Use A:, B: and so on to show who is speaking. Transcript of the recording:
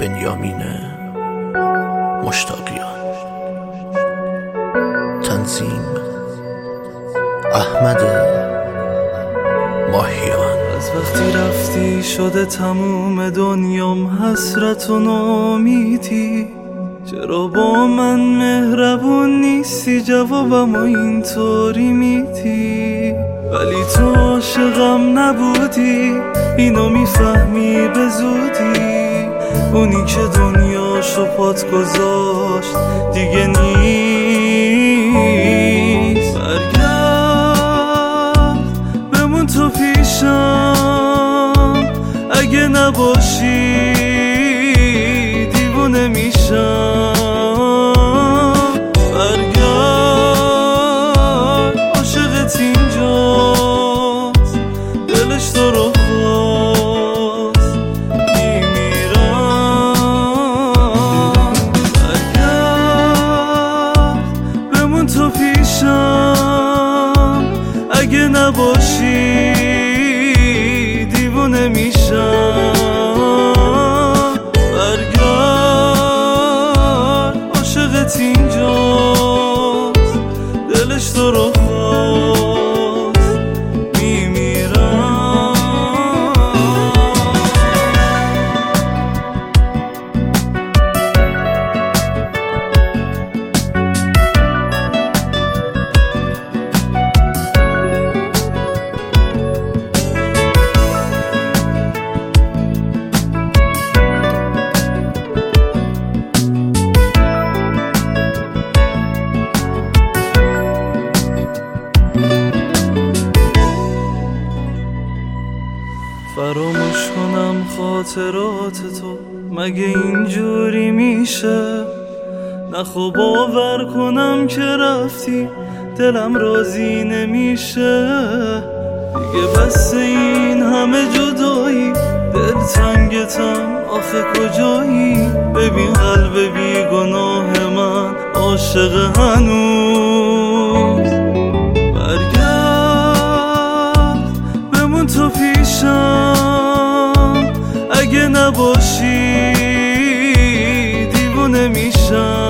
A: بنیامین مشتاقیان. تنظیم احمد ماهیان.
B: از وقتی رفتی شده تموم دنیام حسرت و نامیدی، چرا با من مهربون نیستی، جوابمو اینطوری میدی. ولی تو عاشقم نبودی، اینو میفهمی به زودی. اونی که دنیاشو پات گذاشت دیگه نیست. برگرد بمون تو پیشم، اگه نباشی دیوونه میشم. برگرد عاشقت اینجاست، دلش تو رو خواست میمیرم. برگرد بمون تو پیشم، اگه نباشی دیوونه میشم. اینجاست دلش تو رو خواست میمیرم. فراموش کنم خاطرات تو، مگه اینجوری میشه؟ نخو باور کنم که رفتی، دلم راضی نمیشه. دیگه بس این همه جدایی، دلتنگتم آخه کجایی؟ ببین قلب بی گناه من عاشق هنوز. برگرد بمون تو پیشم، اگه نباشی دیوونه میشم.